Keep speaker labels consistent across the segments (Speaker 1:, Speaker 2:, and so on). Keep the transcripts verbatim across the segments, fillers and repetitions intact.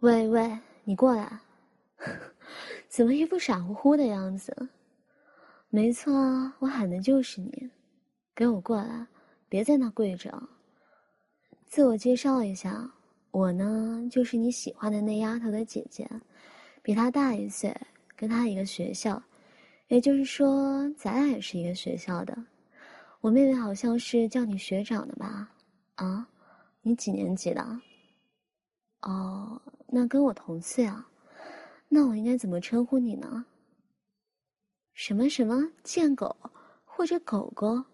Speaker 1: 喂喂，你过来！怎么一副傻乎乎的样子？没错啊，我喊的就是你，给我过来，别在那跪着。自我介绍一下，我呢就是你喜欢的那丫头的姐姐，比她大一岁，跟她一个学校，也就是说咱俩也是一个学校的。我妹妹好像是叫你学长的吧？啊，你几年级的？哦，那跟我同岁啊。那我应该怎么称呼你呢？什么什么贱狗，或者狗狗？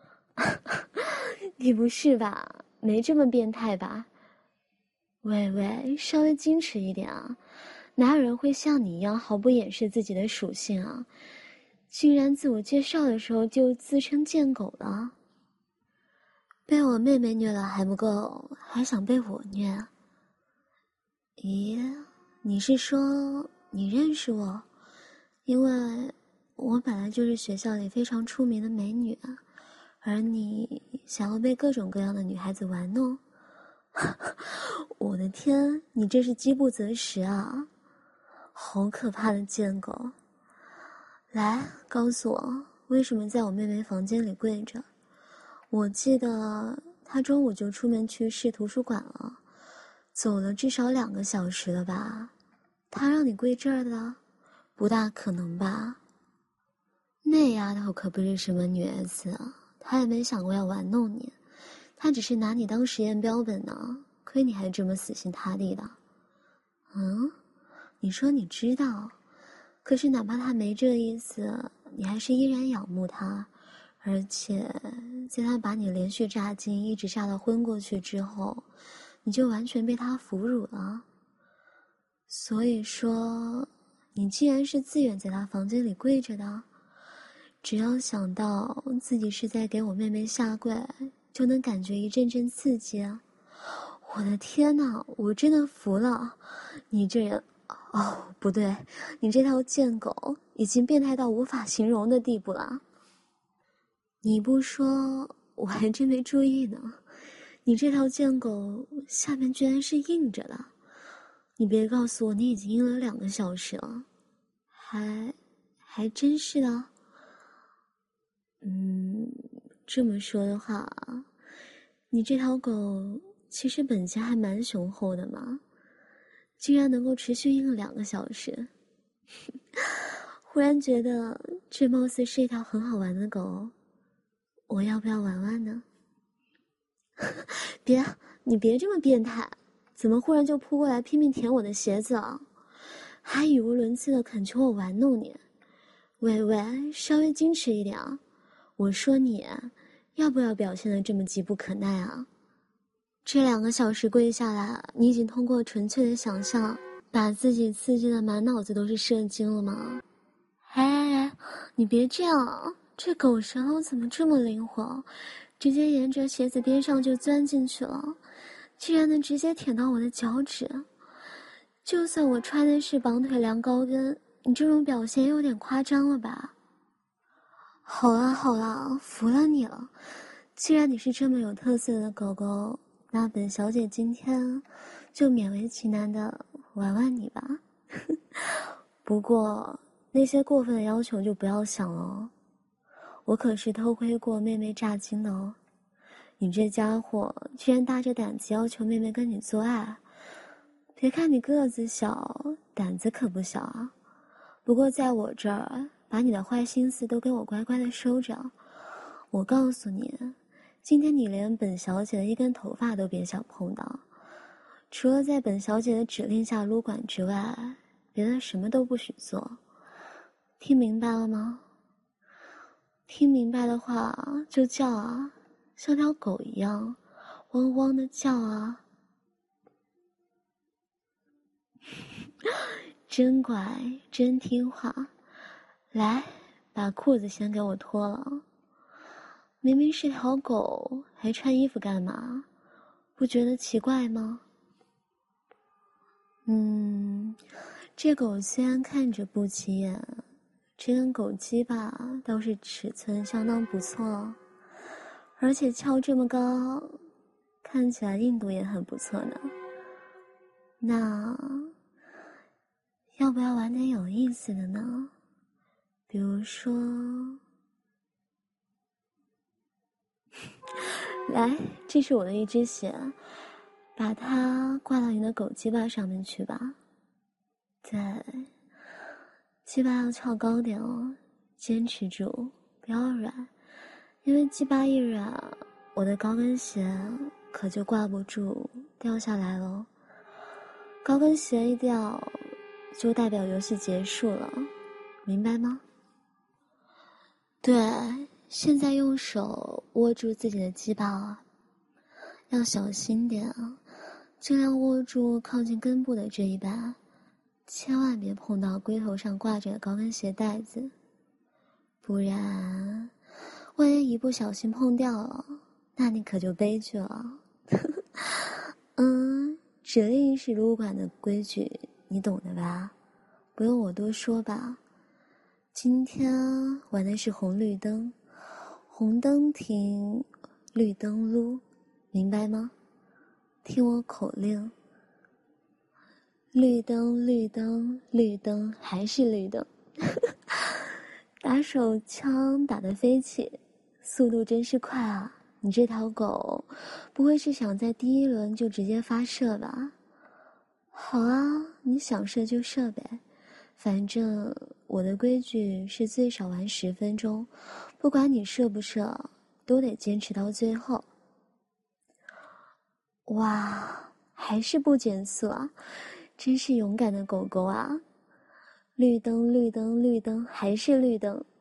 Speaker 1: 你不是吧？没这么变态吧？喂喂，稍微矜持一点啊！哪有人会像你一样毫不掩饰自己的属性啊？竟然自我介绍的时候就自称贱狗了？被我妹妹虐了还不够，还想被我虐？咦，你是说你认识我？因为我本来就是学校里非常出名的美女啊，而你想要被各种各样的女孩子玩弄。我的天，你这是饥不择食啊！好可怕的贱狗！来，告诉我，为什么在我妹妹房间里跪着？我记得她中午就出门去市图书馆了，走了至少两个小时了吧？她让你跪这儿的？不大可能吧？那丫头可不是什么女 S 啊，她也没想过要玩弄你，她只是拿你当实验标本呢。亏你还这么死心塌地的。嗯，你说你知道，可是哪怕她没这意思，你还是依然仰慕她，而且在她把你连续炸金一直炸到昏过去之后，你就完全被她俘虏了。所以说，你既然是自愿在她房间里跪着的，只要想到自己是在给我妹妹下跪，就能感觉一阵阵刺激啊！我的天哪，我真的服了！你这人，哦，不对，你这条贱狗已经变态到无法形容的地步了。你不说，我还真没注意呢。你这条贱狗下面居然是硬着的！你别告诉我你已经硬了两个小时了，还还真是的。嗯，这么说的话，你这条狗其实本钱还蛮雄厚的嘛，竟然能够持续硬两个小时。忽然觉得这貌似是一条很好玩的狗，我要不要玩玩呢？别，你别这么变态，怎么忽然就扑过来拼命舔我的鞋子啊？还语无伦次的恳求我玩弄你。喂喂，稍微矜持一点啊！我说你要不要表现得这么急不可耐啊？这两个小时跪下来，你已经通过纯粹的想象把自己刺激的满脑子都是射精了吗？哎哎哎，你别这样，这狗舌头怎么这么灵活，直接沿着鞋子边上就钻进去了，居然能直接舔到我的脚趾。就算我穿的是绑腿凉高跟，你这种表现有点夸张了吧？好啦好啦，服了你了。既然你是这么有特色的狗狗，那本小姐今天就勉为其难的玩玩你吧。不过那些过分的要求就不要想了哦，我可是偷窥过妹妹炸精的哦。你这家伙居然大着胆子要求妹妹跟你做爱，别看你个子小，胆子可不小啊。不过在我这儿，把你的坏心思都给我乖乖的收着。我告诉你，今天你连本小姐的一根头发都别想碰到，除了在本小姐的指令下撸管之外，别的什么都不许做。听明白了吗？听明白的话就叫啊，像条狗一样汪汪的叫啊。真乖，真听话。来，把裤子先给我脱了。明明是条狗，还穿衣服干嘛？不觉得奇怪吗？嗯，这狗虽然看着不起眼，这根狗鸡巴倒是尺寸相当不错，而且翘这么高，看起来硬度也很不错呢。 那要不要玩点有意思的呢？比如说，来，这是我的一只鞋，把它挂到你的狗鸡巴上面去吧。对，鸡巴要翘高点哦，坚持住，不要软，因为鸡巴一软，我的高跟鞋可就挂不住，掉下来了。高跟鞋一掉，就代表游戏结束了，明白吗？对，现在用手握住自己的鸡巴啊，要小心点啊，尽量握住靠近根部的这一半，千万别碰到龟头上挂着的高跟鞋带子，不然万一一不小心碰掉了，那你可就悲剧了。嗯，指令是撸管的规矩，你懂的吧？不用我多说吧。今天玩的是红绿灯，红灯停，绿灯撸，明白吗？听我口令，绿灯绿灯绿灯还是绿灯。打手枪打得飞起，速度真是快啊！你这条狗不会是想在第一轮就直接发射吧？好啊，你想射就射呗，反正我的规矩是最少玩十分钟，不管你射不射，都得坚持到最后。哇，还是不减速啊，真是勇敢的狗狗啊！绿灯绿灯绿灯还是绿灯，